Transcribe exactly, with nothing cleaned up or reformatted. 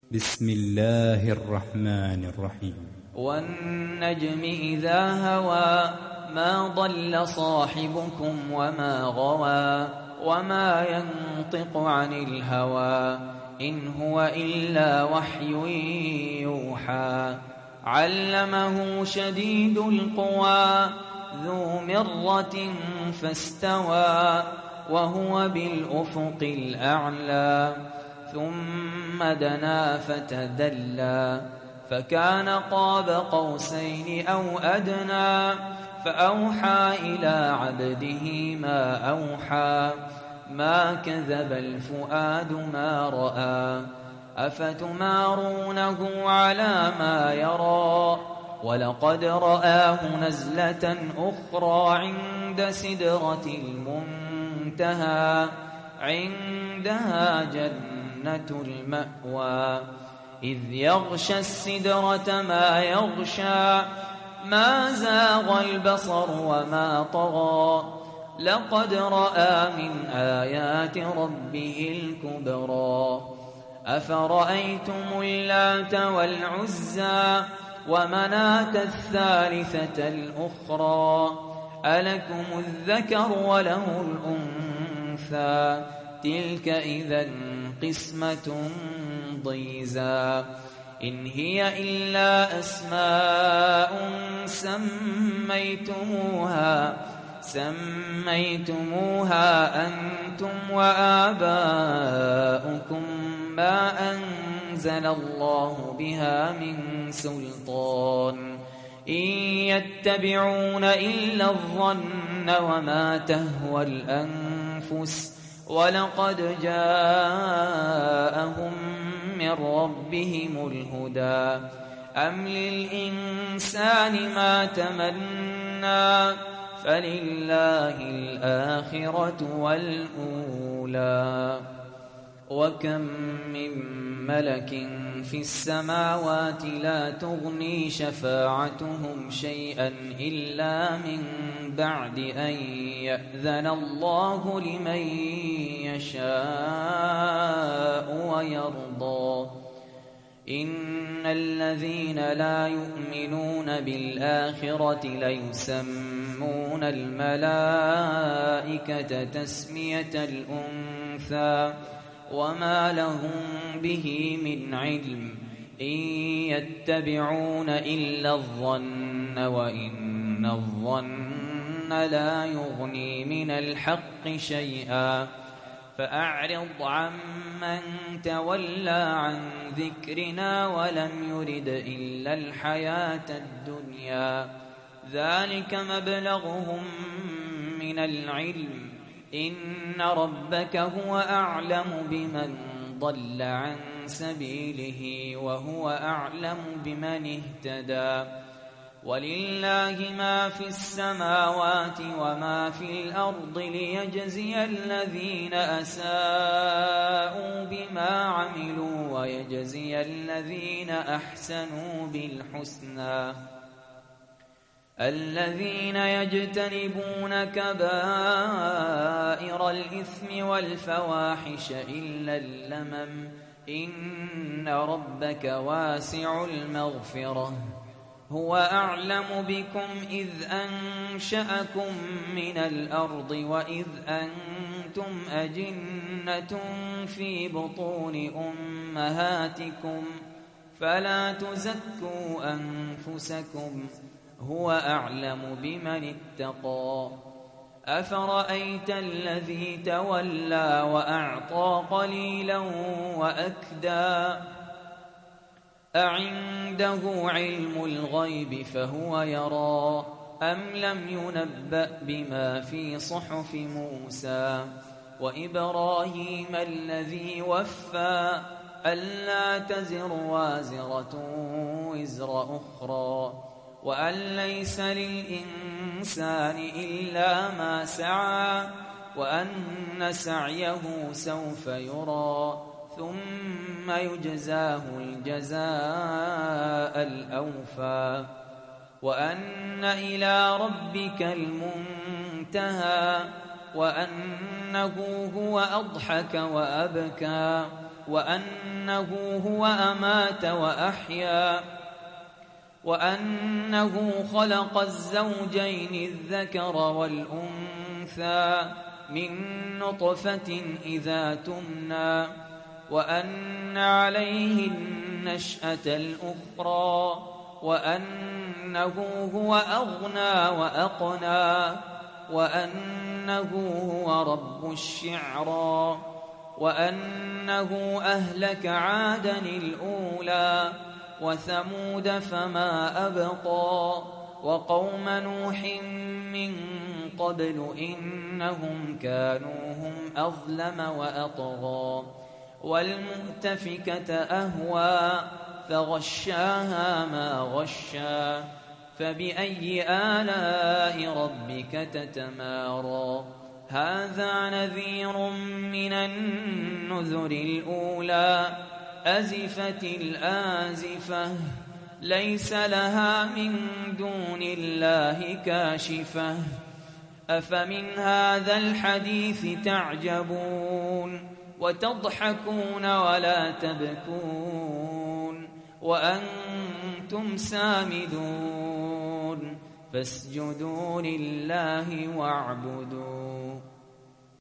بسم الله الرحمن الرحيم. والنجم إذا هوى ما ضل صاحبكم وما غوى وما ينطق عن الهوى إن هو إلا وحي يوحى علمه شديد القوى ذو مرة فاستوى وهو بالأفق الأعلى ثم دنا فتدلى فكان قاب قوسين أو أدنى فأوحى إلى عبده ما أوحى ما كذب الفؤاد ما رأى أفتمارونه على ما يرى ولقد رآه نزلة أخرى عند سدرة المنتهى عندها جنة المأوى إذ يغشى السدرة ما يغشى ما زاغ البصر وما طغى لقد رأى من آيات ربه الكبرى أفرأيتم اللات والعزى ومناة الثالثة الأخرى ألكم الذكر وله الأنثى تلك إذا قسمة ضيزى إن هي إلا أسماء سميتموها سميتموها أنتم وآباؤكم ما أنزل الله بها من سلطان إن يتبعون إلا الظن وما تهوى الأنفس ولقد جاءهم من ربهم الهدى أم للإنسان ما تمنى فلله الآخرة والأولى وكم من ملك في السماوات لا تغني شفاعتهم شيئا إلا من بعد أن يأذن الله لمن يشاء ويرضى إن الذين لا يؤمنون بالآخرة ليسمون الملائكة تسمية الأنثى وما لهم به من علم إن يتبعون إلا الظن وإن الظن لا يغني من الحق شيئا فأعرض عمن تولى عن ذكرنا ولم يرد إلا الحياة الدنيا ذلك مبلغهم من العلم إن ربك هو أعلم بمن ضل عن سبيله وهو أعلم بمن اهتدى ولله ما في السماوات وما في الأرض ليجزي الذين أساءوا بما عملوا ويجزي الذين أحسنوا بالحسنى الذين يجتنبون كبائر الإثم والفواحش إلا اللمم إن ربك واسع المغفرة هو أعلم بكم إذ أنشأكم من الأرض وإذ أنتم أجنة في بطون أمهاتكم فلا تزكوا أنفسكم هو أعلم بمن اتقى أفرأيت الذي تولى وأعطى قليلا وأكدى أعنده علم الغيب فهو يرى أم لم ينبأ بما في صحف موسى وإبراهيم الذي وفى ألا تزر وازرة وزر أخرى وأن ليس للإنسان إلا ما سعى وأن سعيه سوف يرى ثم يجزاه الجزاء الأوفى وأن إلى ربك المنتهى وأنه هو أضحك وأبكى وأنه هو أمات وأحيا وأنه خلق الزوجين الذكر والأنثى من نطفة إذا تمنى وأن عليه النشأة الأخرى وأنه هو أغنى وأقنى وأنه هو رب الشعرى وأنه أهلك عادا الأولى وثمود فما أبقى وقوم نوح من قبل إنهم كانوا هم أظلم وأطغى والمؤتفكة أهوى فغشاها ما غشا فبأي آلاء ربك تتمارى هذا نذير من النذر الأولى أزفت الآزفة ليس لها من دون الله كاشفة أفمن هذا الحديث تعجبون وتضحكون ولا تبكون وأنتم سامدون فاسجدوا لله واعبدوا